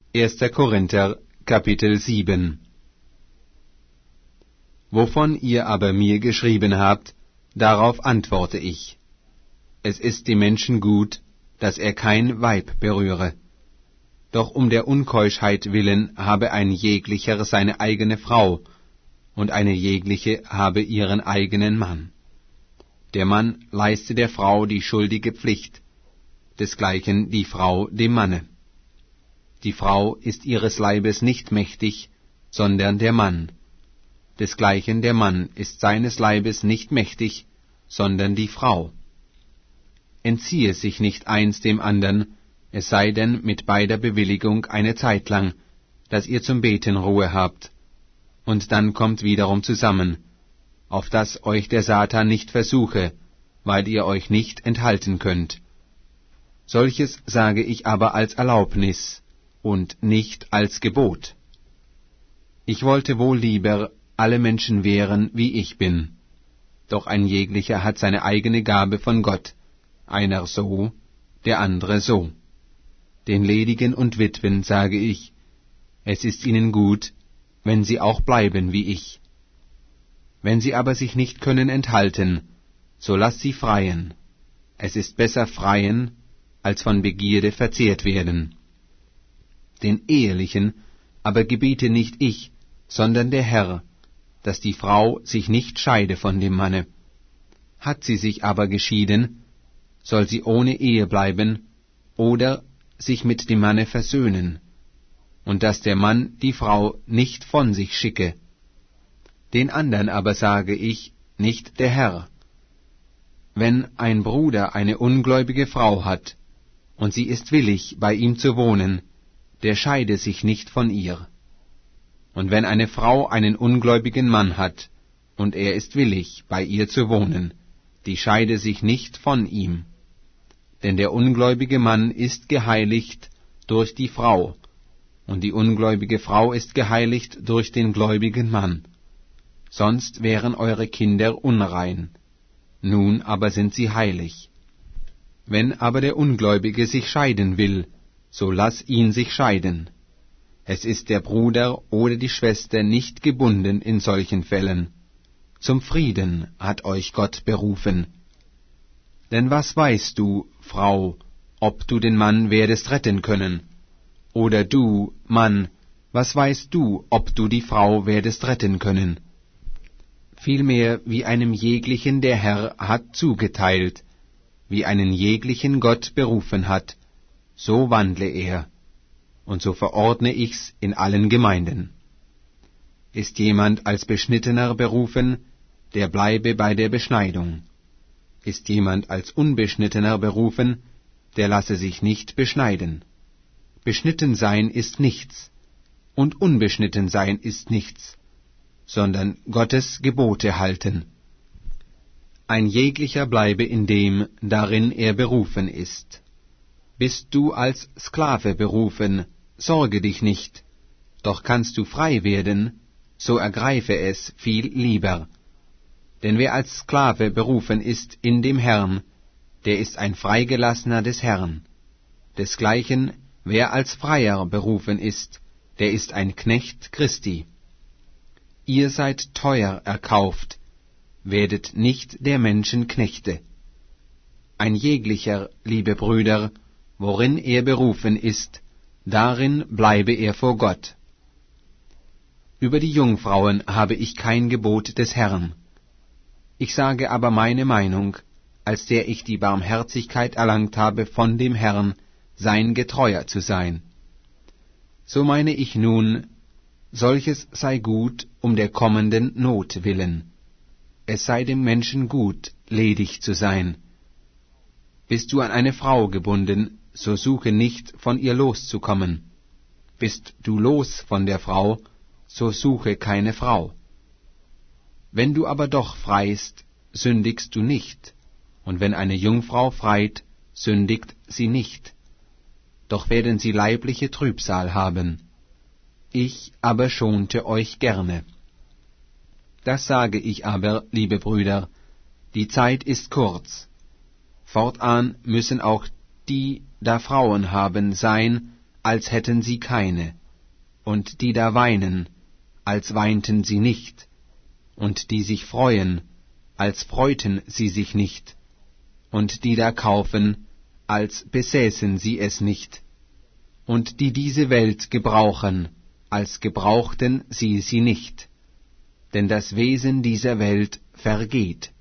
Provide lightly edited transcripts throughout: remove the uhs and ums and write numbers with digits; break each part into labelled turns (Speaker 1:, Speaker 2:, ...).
Speaker 1: 1. Korinther, Kapitel 7. Wovon ihr aber mir geschrieben habt, darauf antworte ich. Es ist dem Menschen gut, dass er kein Weib berühre. Doch um der Unkeuschheit willen habe ein jeglicher seine eigene Frau, und eine jegliche habe ihren eigenen Mann. Der Mann leiste der Frau die schuldige Pflicht, desgleichen die Frau dem Manne. Die Frau ist ihres Leibes nicht mächtig, sondern der Mann. Desgleichen der Mann ist seines Leibes nicht mächtig, sondern die Frau. Entziehe sich nicht eins dem andern, es sei denn mit beider Bewilligung eine Zeit lang, dass ihr zum Beten Ruhe habt, und dann kommt wiederum zusammen, auf dass euch der Satan nicht versuche, weil ihr euch nicht enthalten könnt. Solches sage ich aber als Erlaubnis und nicht als Gebot. Ich wollte wohl lieber alle Menschen wären, wie ich bin. Doch ein jeglicher hat seine eigene Gabe von Gott, einer so, der andere so. Den Ledigen und Witwen sage ich, es ist ihnen gut, wenn sie auch bleiben wie ich. Wenn sie aber sich nicht können enthalten, so lasst sie freien. Es ist besser freien, als von Begierde verzehrt werden. Den Ehelichen aber gebiete nicht ich, sondern der Herr, dass die Frau sich nicht scheide von dem Manne. Hat sie sich aber geschieden, soll sie ohne Ehe bleiben oder sich mit dem Manne versöhnen, und dass der Mann die Frau nicht von sich schicke. Den andern aber sage ich, nicht der Herr. Wenn ein Bruder eine ungläubige Frau hat, und sie ist willig, bei ihm zu wohnen, der scheide sich nicht von ihr. Und wenn eine Frau einen ungläubigen Mann hat, und er ist willig, bei ihr zu wohnen, die scheide sich nicht von ihm. Denn der ungläubige Mann ist geheiligt durch die Frau, und die ungläubige Frau ist geheiligt durch den gläubigen Mann. Sonst wären eure Kinder unrein, nun aber sind sie heilig. Wenn aber der Ungläubige sich scheiden will, so lass ihn sich scheiden. Es ist der Bruder oder die Schwester nicht gebunden in solchen Fällen. Zum Frieden hat euch Gott berufen. Denn was weißt du, Frau, ob du den Mann werdest retten können? Oder du, Mann, was weißt du, ob du die Frau werdest retten können? Vielmehr, wie einem jeglichen der Herr hat zugeteilt, wie einen jeglichen Gott berufen hat, so wandle er, und so verordne ich's in allen Gemeinden. Ist jemand als Beschnittener berufen, der bleibe bei der Beschneidung. Ist jemand als Unbeschnittener berufen, der lasse sich nicht beschneiden. Beschnitten sein ist nichts, und unbeschnitten sein ist nichts, sondern Gottes Gebote halten. Ein jeglicher bleibe in dem, darin er berufen ist. Bist du als Sklave berufen, sorge dich nicht, doch kannst du frei werden, so ergreife es viel lieber. Denn wer als Sklave berufen ist in dem Herrn, der ist ein Freigelassener des Herrn. Desgleichen, wer als Freier berufen ist, der ist ein Knecht Christi. Ihr seid teuer erkauft, werdet nicht der Menschen Knechte. Ein jeglicher, liebe Brüder, worin er berufen ist, darin bleibe er vor Gott. Über die Jungfrauen habe ich kein Gebot des Herrn. Ich sage aber meine Meinung, als der ich die Barmherzigkeit erlangt habe von dem Herrn, sein Getreuer zu sein. So meine ich nun, solches sei gut um der kommenden Not willen. Es sei dem Menschen gut, ledig zu sein. Bist du an eine Frau gebunden, so suche nicht, von ihr loszukommen. Bist du los von der Frau, so suche keine Frau. Wenn du aber doch freist, sündigst du nicht, und wenn eine Jungfrau freit, sündigt sie nicht. Doch werden sie leibliche Trübsal haben. Ich aber schonte euch gerne. Das sage ich aber, liebe Brüder, die Zeit ist kurz. Fortan müssen auch die, da Frauen haben, sein, als hätten sie keine, und die da weinen, als weinten sie nicht, und die sich freuen, als freuten sie sich nicht, und die da kaufen, als besäßen sie es nicht, und die diese Welt gebrauchen, als gebrauchten sie sie nicht, denn das Wesen dieser Welt vergeht.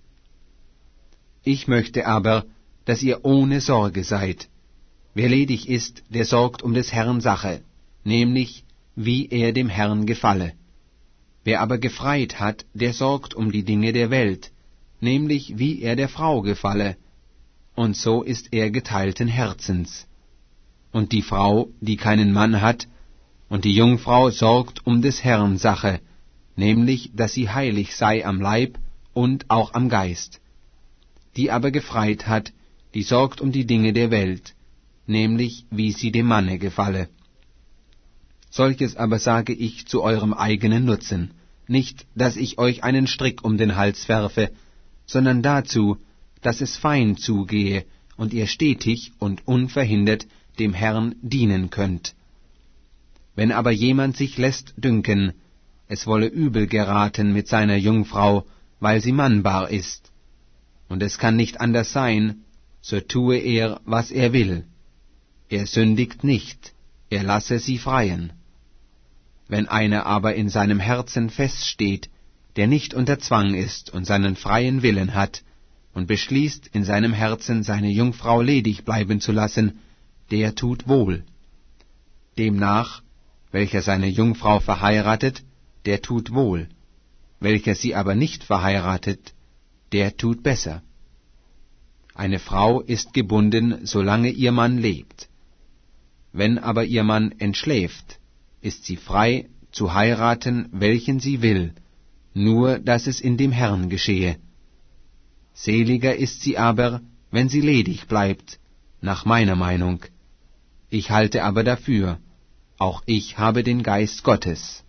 Speaker 1: Ich möchte aber, dass ihr ohne Sorge seid. Wer ledig ist, der sorgt um des Herrn Sache, nämlich wie er dem Herrn gefalle. Wer aber gefreit hat, der sorgt um die Dinge der Welt, nämlich wie er der Frau gefalle, und so ist er geteilten Herzens. Und die Frau, die keinen Mann hat, und die Jungfrau sorgt um des Herrn Sache, nämlich dass sie heilig sei am Leib und auch am Geist. Die aber gefreit hat, die sorgt um die Dinge der Welt, nämlich wie sie dem Manne gefalle. Solches aber sage ich zu eurem eigenen Nutzen, nicht, dass ich euch einen Strick um den Hals werfe, sondern dazu, dass es fein zugehe und ihr stetig und unverhindert dem Herrn dienen könnt. Wenn aber jemand sich lässt dünken, es wolle übel geraten mit seiner Jungfrau, weil sie mannbar ist, und es kann nicht anders sein, so tue er, was er will. Er sündigt nicht, er lasse sie freien. Wenn einer aber in seinem Herzen feststeht, der nicht unter Zwang ist und seinen freien Willen hat, und beschließt in seinem Herzen seine Jungfrau ledig bleiben zu lassen, der tut wohl. Demnach, welcher seine Jungfrau verheiratet, der tut wohl, welcher sie aber nicht verheiratet, der tut besser. Eine Frau ist gebunden, solange ihr Mann lebt. Wenn aber ihr Mann entschläft, ist sie frei, zu heiraten, welchen sie will, nur dass es in dem Herrn geschehe. Seliger ist sie aber, wenn sie ledig bleibt, nach meiner Meinung. Ich halte aber dafür, auch ich habe den Geist Gottes.